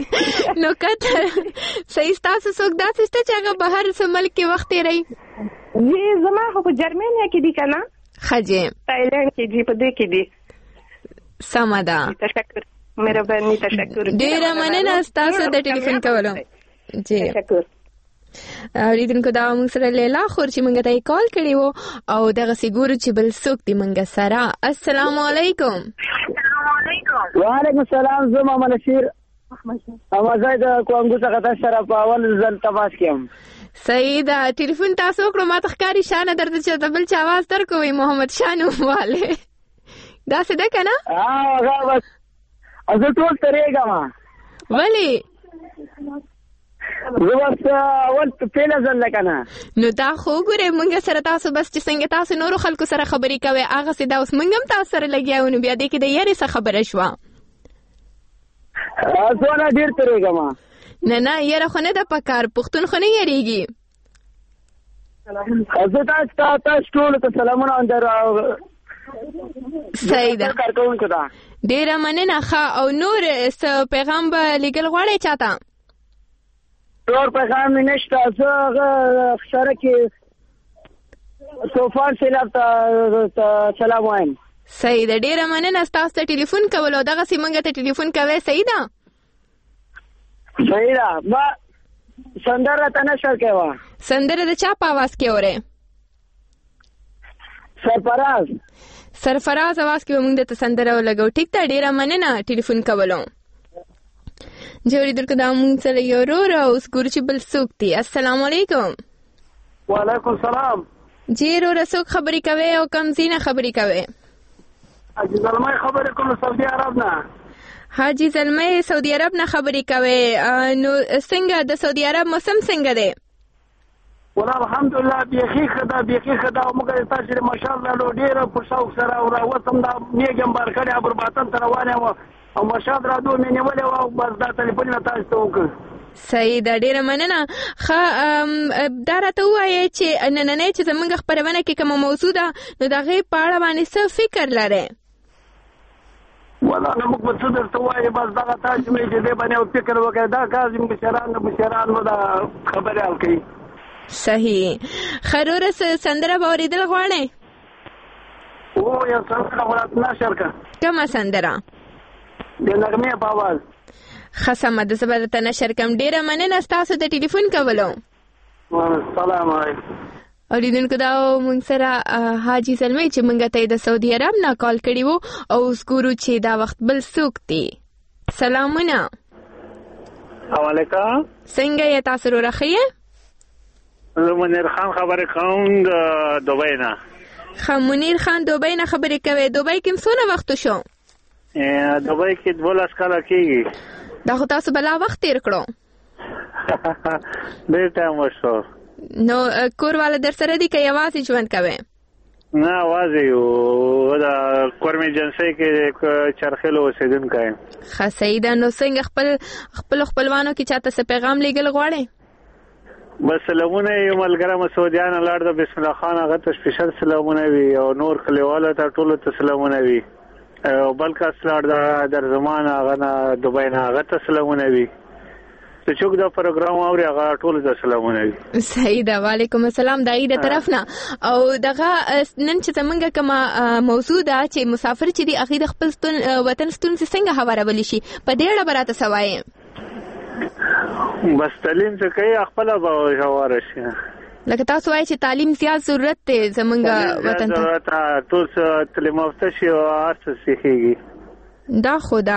نو کتر صحیح تاسو څوک داسې چې هغه بهر سمل کې وخت یې جی زما خو په جرمنیا کې دي کنه خجه تایلند کې دي په دې کې دي سمه ده تشکر مهرباني تشکر ډیره مننه تاسو د ټلیفون کولو جی تشکر اوریدونکو دا موږ سره لیلا خور چې موږ ته کال کړی وو او دغه سیګور چې بل څوک دی موږ سره السلام علیکم وعلیکم السلام زما منشیر اوازه د کوانګو څخه تاسو سره په اول ځل تماس کوم سیدا ټلیفون تاسو کړو ما تخکاری شانه درته چې بل چا आवाज درکوي محمد شانو والے دا څه ده کنه هغه بس از ټول ترېګه ما ولی زه بس اول پیله ځل کنه نو دا خو ګوره مونږ سره تاسو بس چې څنګه تاسو نورو خلکو سره خبرې کوي هغه سي دا اوس مونږ هم تاسو سره لګیاو نو بیا دې کې د یاري څه خبره شوه زونه ډیر ترېګه ما نه یاره خو نه د پکار پښتون خو نه یریږي زه تاسو ټول ته سلامونه اندر سیدا ډیره مننه ښه او نور څه پیغام به لیږل غواړئ چاته نور پیغام مې نشته زه سره کې طوفان سیلاب ته سلام وایم سیدا ډیره مننه ستاسو ته ټلیفون کول او دغسې موږ ته ټلیفون کوئ سیدا ما سندره ته نشر کوه سندره د چا په آواز کې اورئ سرفراز आवाज کې موږ ته سندره ولګو ټیک ته ډیره مننه ټلیفون کولو جوړې درکو دا موږ سره یو ورور اوس ګورو چې بل څوک دی السلام علیکم وعلیکم السلام جی ورور څوک خبرې کوي او کوم ځای نه خبرې کوي حاجی زلمه خبرې کوم سعودي عرب نه حاجی زلمه سعودي عرب نه خبرې کوي نو څنګه د سعودي عرب موسم څنګه دی والله الحمدلله بیخي خدا موږ تاسو ماشاءالله ډیره په شوق سره او راوتم دا میګم بارکړه برباتن تر روانه او ماشاءالله را دوه مې نیولې او بس دا ټلیفون تاسو ته وکړ صحیح دا ډیره مننه ښه دا راته ووایئ چې نننۍ چې زموږ خپرونه کې کومه موضوع ده نو د هغې په اړه باندې څه فکر لرئ والله موږ به څه درته ووایو بس دغه تاسو مې چې دې باندې فکر وکړئ دا کاظم مشران مو دا خبرې حل کوي صحیح خروره سندره به اورېدل غواړئ یو سندره ورته نشر که کومه سندره د نغمې په اواز ښه سمه ده زه به درته نشر کړم ډېره مننه ستاسو د ټلیفون کولو السلام علیکم اوریدونکو دا موږ سره حاجي زلمۍ چې موږ ته د سعودي عرب نه کال کړي وو او اوس ګورو چې دا وخت بل څوک دی سلامونه علیکم څنګه یې تاسو وروره ښه یې زه منیر خان خبرې کوم د دوبۍ نه ښه منیر خان دوبۍ نه خبرې کوئ دوبۍ کې څونه وخت شو دوبۍ کې 12 کاله کېږي دا خو تاسو بلا وخت تیر کړو ډېر ټایم وشو نو کور والا در سره دي که یوازې ژوند کوئ نه یوازې یو د کور مې جنسۍ کې چرخیلو اوسېدونکی یم ښه صحیح ده نو څنګه خپلو خپلوانو کې چاته څه پیغام لیږل غواړئ بس سلامونه یو ملګری مسعودیان لاړ د بسم الله خان هغه ته سپیشل سلامونه وي او نور کلیوالو ته ټولو ته سلامونه وي او بل کس لاړ در زمان هغه نه دوبۍ نه هغه ته سلامونه وي چې څوک دا پروګرام اوري هغه ټولو ته سلامونه وي صحیح ده وعلیکم السلام د عید طرف نه او دغه نن چې زمونږ کومه موضوع ده چې مسافر چې دی هغې د خپل وطن ستونزې څنګه هوارولی شي په دې اړه به راته څه وایې بس تعلیم څه کوي خپله به هواره شي لکه تاسو وایئ چې تعلیم زیات ضرورت دی زمونږ وطن ته ټول څه تعلیم یافته شي او هر څه سیخېږي دا خو ده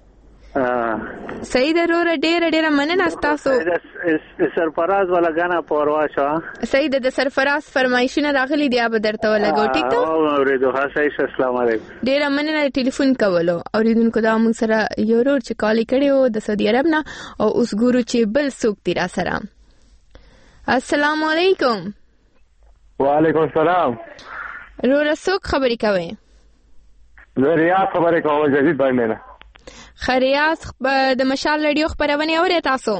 صحیح ده وروره ډېره مننه ستاسو سرفراز والا ګانا په ور واچوه صحیح ده د سرفراز فرمایشونه راغلي دي به درته ولګو ټیک ده اورېدو ښه صحیح السلام علیکم ډېره مننه د ټلیفون کولو اوریدونکو دا موږ سره یو ورور چې کال یې کړی و د سعودي عرب نه او اوس ګورو چې بل څوک دی را سره السلام علیکم وعلیکم السلام وروره څوک خبرې کوئ زه ریاض خبرې کوم جدید باندې نه ریاض د مشال رادیو خپرونې اورئ تاسو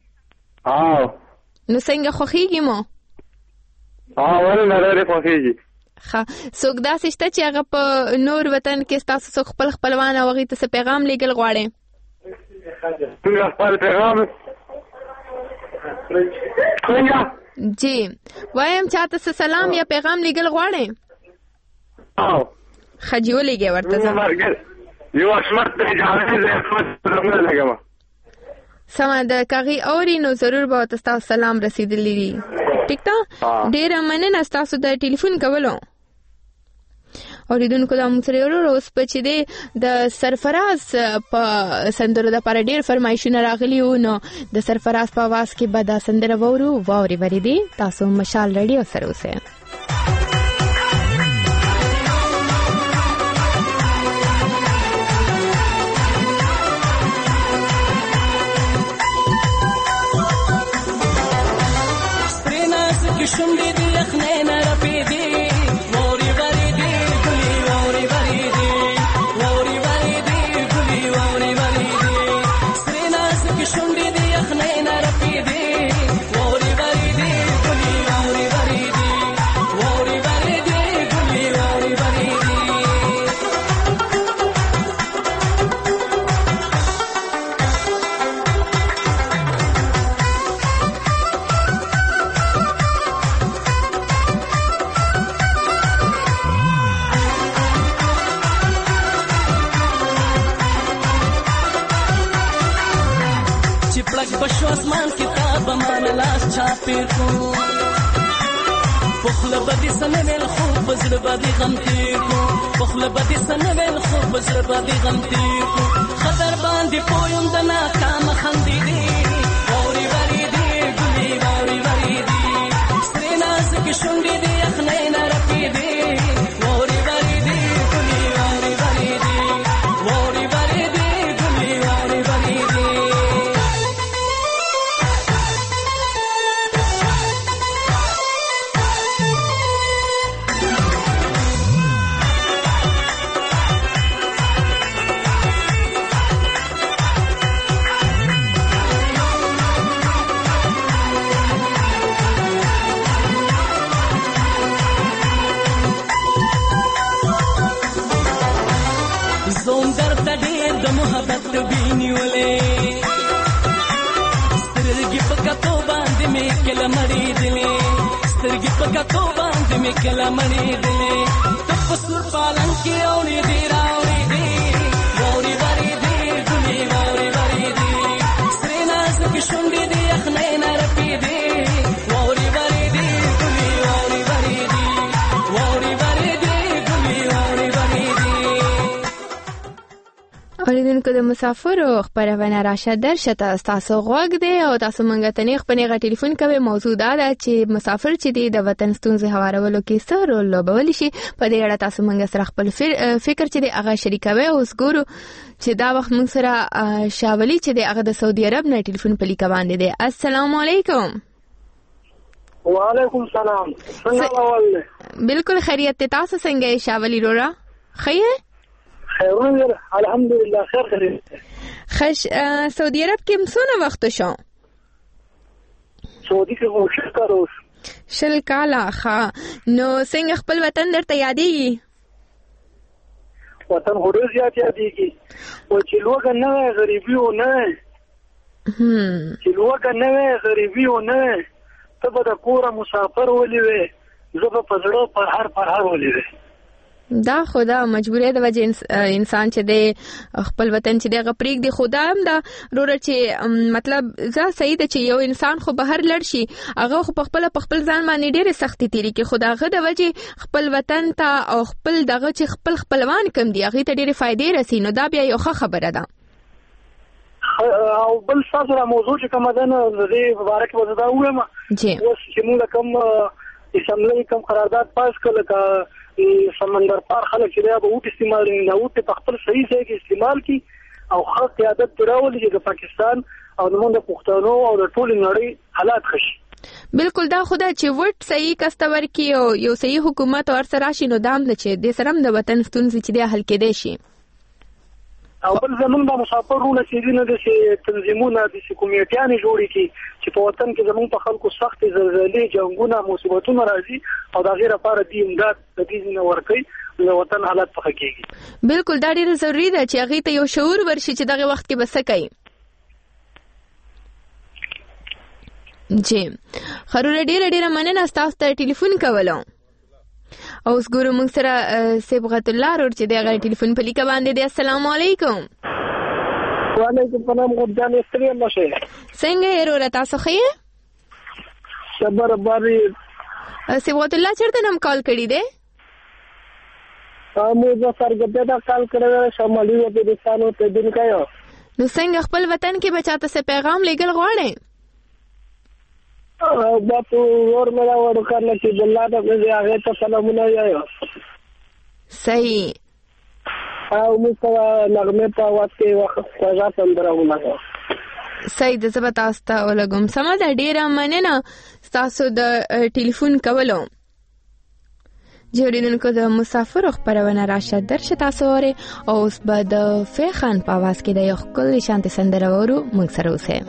نو څنګه خوښیږي مو ولې نه ډېرې خوښیږي ښه څوک داسې شته چې هغه په نور وطن کې ستاسو څوک خپل خپلوان او هغې ته څه پیغام لیږل غواړئ څنګه خپل پیغام څنګه جی وایم چاته سلام یا پیغام لیږل غواړئ؟ خجی ولېږئ ورته یو عصمت دی جانې زه سلامونه لګم. سمه ده کاغي اوري نو ضرور به ورته ستاسو سلام رسېدلی وي. ټیک ده، ډېره مننه ستاسو د ټلیفون کولو. اوریدونکو دا موږ سره ورو اوس په چې دی د سرفراز په سندرو دپاره ډېر فرمایشونه راغلي وو، نو د سرفراز په اواز کې به دا سندره واورو. واورې ورېدې تاسو مشال رادیو سره اوسئ. شونډې دې یخنۍ نه رپېدې واورې ورېدې ګلې واورې ورېدې واورې ورېدې ګلې واورې ورېدې سرې نازکې شونډې دې یخنۍ نه رپېدې واورې ورېدې ګلې واورې ورېدې واورې ورېدې ګلې واورې ورېدې بشو اسمان کتاب مانا لاس چاپیر کو بخل بدی سنویل خوب بزر بدی غم تیر کو بخل بدی سنویل خوب بزر بدی غم تیر کو خطر باندی پویم دنا کام خندی دی واوری وری دی گلی واوری وری دی سری نازک شنگی دی اخنی نرپی دی واوری وری دی گلی واوری وری دی واوری وری دی گلی واوری وری دی زوم درته ډېر د محبت بینی ولې سترګې په کتو باندې مې کله مړېدلې سترګې په کتو باندې مې کله مړېدلې ته په سور پالنګ کې اورېدې راورېدې واورې ورېدې ګلې واورې ورېدې سرې نازکې شونډې دې یخنۍ نه رپېدې واورې ورېدې ګلې واورې ورېدې واورې ورېدې ګلې واورې ورېدې. اوریدونکو د مسافرو خپرونه راشه درشه تاسو غوږ دی او تاسو مونږ ته نه خپل غا ټلیفون کوي. موضوع دا ده چې مسافر چې دی د وطن ستونزې هوارولو کې څه رول لوبولی شي. په دې اړه تاسو مونږ سره خپل فکر چې دی هغه شریکوي. اوس ګورو چې دا وخت مونږ سره شاولي چې دی هغه د سعودي عرب نه ټلیفون په لیکه باندې دی. السلام علیکم. وعلیکم السلام. څنګه حواله؟ بالکل خیریت. تاسو څنګه شاولي رورا؟ خیر خیرون الحمدلله خیر. خش سعودي عرب کې څونه وخت شو؟ سعودي کې مو شل کاله. ښه نو څنګه خپل وطن درته یادېږي؟ وطن خو ډېر زیات یادېږي. و چې لوږه نه وای غریبي و نه وای چې لوږه نه وای غریبي و نه وای ته به د کوره مسافر ولې وې زه به په زړه پرهر ولې وې. دا خدا مجبوری د وجه انسان چې د خپل وطن چې د غپریک دی خدا هم دا روره چې مطلب زه صحیح ده چې یو انسان خو بهر لړ شي هغه خو په خپل ځان باندې ډېرې سختي تیری کې خدا هغه د وجه خپل وطن ته او خپل دغه چې خپل خپلوان کم دی هغه ته ډېرې فائدې رسي. نو دا بیا یو ښه خبره ده. او بل څه موضوع چې کومه ده نو د دې مبارک وزدا وایم اوس چې موږ کوم اسمبلی کوم قرارداد پاس کړل کا سمندر پار خلک چې دا به وټ استعمال نه وټ په خپل صحیح ځای کې استعمال کی او خاص قیادت دراولي چې د پاکستان او د پښتنو او د ټول نړۍ حالات خشي. بالکل دا خدا چې وټ صحیح کستور کی او یو صحیح حکومت او سره شي نو دام د چې د سرم د وطن ستونزې چې د حل کېدې شي. او بل زمونږ د مسافرونو چې دینه د تنظیمونو د کمیټیانې جوړې کی چې په وطن کې زمونږ په خلکو سخت زلزلې جنگونه مصیبتونه راځي او دا غیر لپاره د امداد د دې نه ورکي د وطن حالت په کېږي. بالکل دا ډیره ضروری ده چې هغه ته یو شعور ورشي چې دغه وخت کې بس کوي. جی خرور ډیره مننه تاسو ته ټلیفون کولو. اوس ګورو موږ سره صبغت الله ورور چې دغه ټلیفون په لیکه باندې دی. السلام علیکم. وعلیکم السلام. ګورجان استری الله شه. څنګه یې ورور تاسو خیر؟ صبر باري. صبغت الله چیرته نم کال کړی دی؟ مو زه سرګته دا کال کړی شمالي وزیرستان ته دین کایو. نو څنګه خپل وطن کې بچاته څه پیغام لګل غواړي؟ دا تو ور مې راوړ کړل چې الله دې هغه ته سلامونه یایو. صحیح. او موږ نغمه په واسطه وخت څنګه سندرونه. صحیح. د زبر تاسو ته ولګم. سم ده ډیره مننه تاسو د ټلیفون کولو. جوړیدونکو د مسافر خبرونه راشه درشه تاسو وره او اوس به د فیخان په आवाज کې د یو خپل شانتي سندره ورو موږ سره اوسه.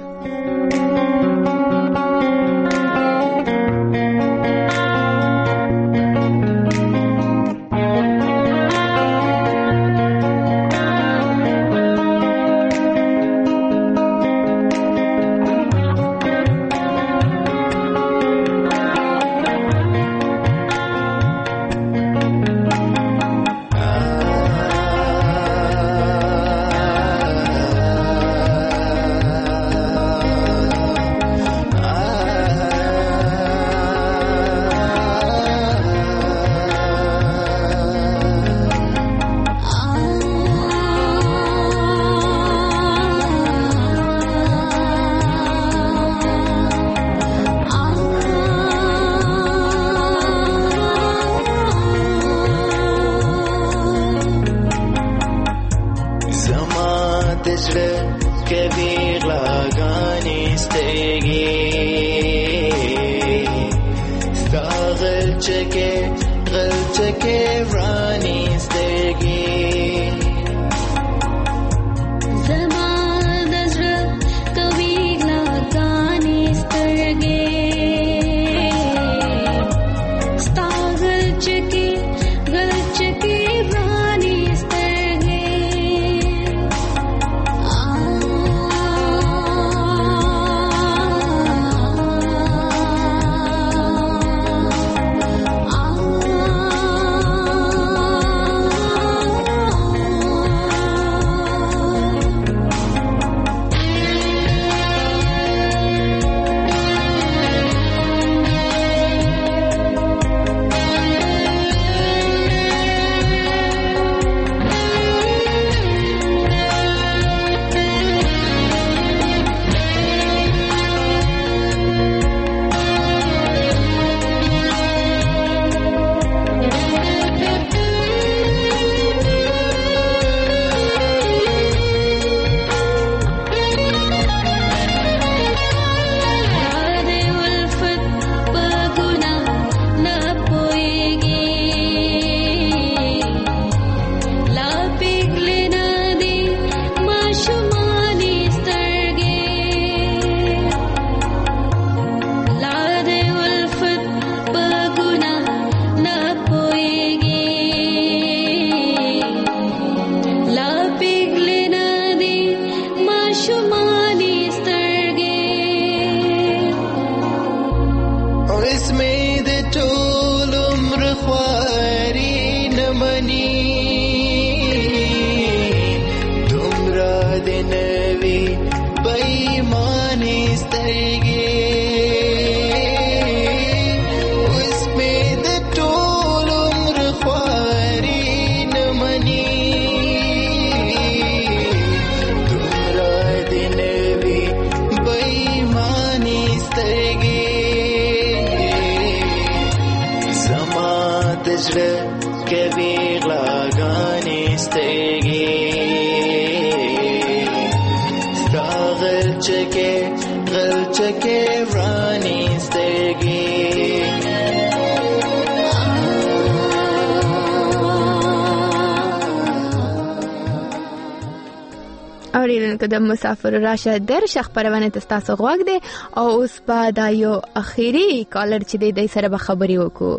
اوریدونکو د مسافر راشه درشه خبرونه تاسو غوږ دی او اوس په دایو اخیری کالر چې دی سره به خبري وکړو.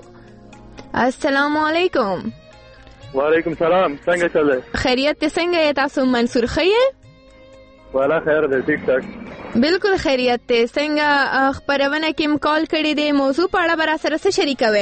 السلام علیکم. وعلیکم السلام. څنګه چل دی؟ خیریت څنګه یې تاسو؟ منصور خیر؟ والا خیر دی. ټیک ټاک. بالکل خیریت ته. څنګه خبرونه کې کال کړی دی، موضوع په اړه به را سره څه شریکوي؟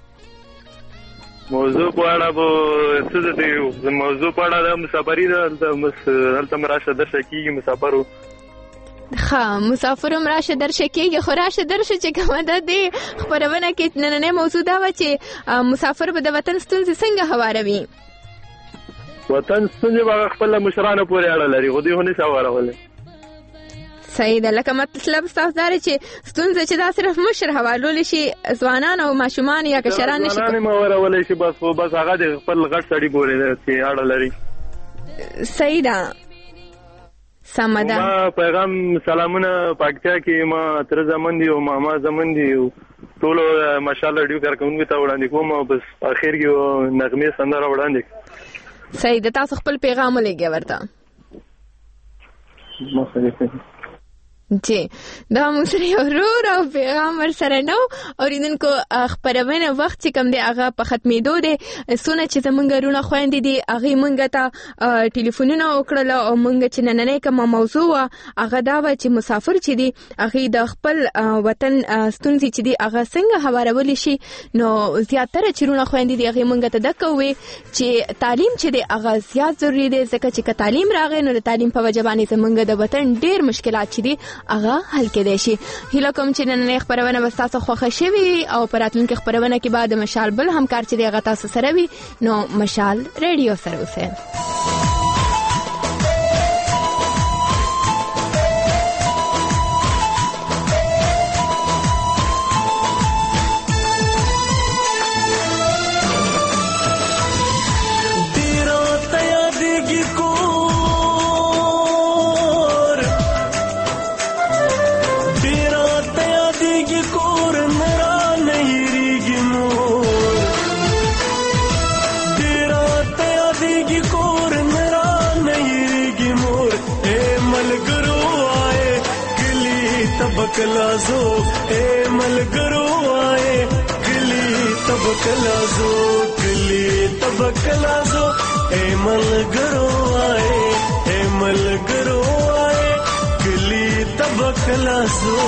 موضوع په اړه به څه دی، موضوع په اړه د مسافري دلته راشه درشه کېږي مسافرو. ښه، مسافر هم راشه درشه کېږي، خو راشه درشه چې کومه ده د خبرونه کې نننۍ موضوع دا وه چې مسافر به د وطن ستونزې څنګه هواروي؟ وطن ستونزې به خپله مشرانو پورې اړه لري، خو دوی خو نشي هوارولی. صحیح ده. لکه مطلب ستاسو دا دی چې ستونزه چې دا صرف مشر هوالولی شي، ځوانان او ماشومان یا کشران نشي ځوانان هم هوارولی شي، بس هغه د خپل غټ سړي پورې چې اړه لري. صحیح ده، سمه ده. ما پیغام سلامونه پاکتیا کې ما تر زمون دي او ماما زمون دي ټول ماشاءالله ډیو کارکونکو ته وړاندې کوم او بس اخر کې نغمه سندره وړاندې. صحیح ده. تاسو خپل پیغام ولګي ورته. جی دا موږ یو ورور او پیغام ورسره نو اوریدونکو خبرونه وخت چې کوم دی هغه په ختمېدو دی. سونه چې زمونږ رونه خويندې دي هغه مونږ ته ټلیفونونه وکړل او مونږ چې نننې کومه موضوع هغه دا و چې مسافر چې دي هغه د خپل وطن ستونزې چې دي هغه څنګه هوارول شي. نو زیاتره چې رونه خويندې دي هغه مونږ ته دکوي چې تعلیم چې دی هغه زیات ضروری دی، ځکه چې تعلیم راغی نو د تعلیم په وجه باندې زمونږ د وطن ډیر مشکلات چې دي هغه حل کېدای شي. هیله کوم چې نن خبرونه به تاسو خوښه شي او په راتلونکي خبرونه کې بعد مشال بل همکار چې هغه تاسو سره وي. نو مشال ریډیو سره اوسئ. کلازو اے ملګرو آئے کلی تب کلازو کلی تب کلازو اے ملګرو آئے اے ملګرو آئے کلی تب کلازو.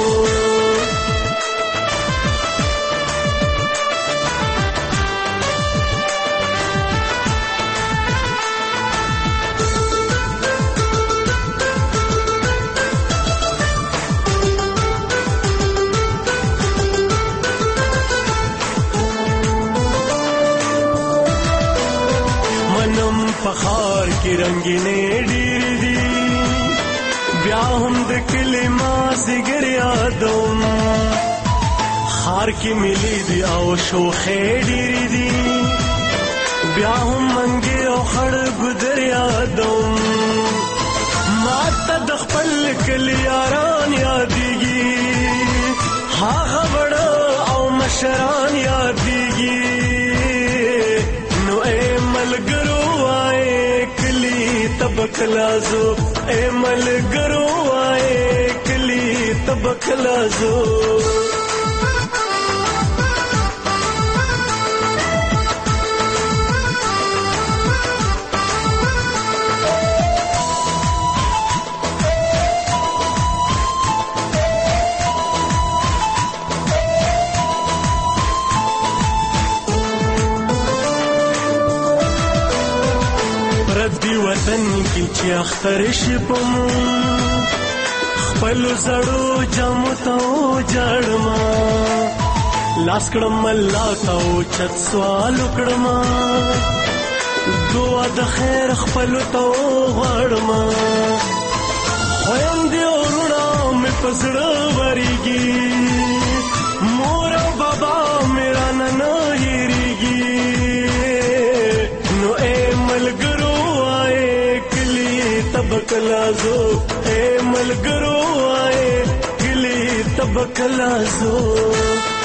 پخار کی رنگینې ډېر دي بیا هم د کلي مازدیګر یادوم خار کې ملي دي او شوخې ډېر دي بیا هم منګي او خړ ګدر یادوم ماته د خپل کلي یاران یادېږي هغه وړه او مشران یادېږي. نو اے ملګرو تب کلازو اے ملګرو آئے کلی تب کلازو. وطن کی چې اختر شي په مو خپل زړو جامو ته جړما لاس کړم الله ته چت سوال وکړم دعا د خیر خپل ته غړما خويندې ورونه مې پسړه وريږي مور بابا میرا نن هېریږي. نو اے ملګرو تب کلازو اے ملګرو آئے کلی تب کلازو.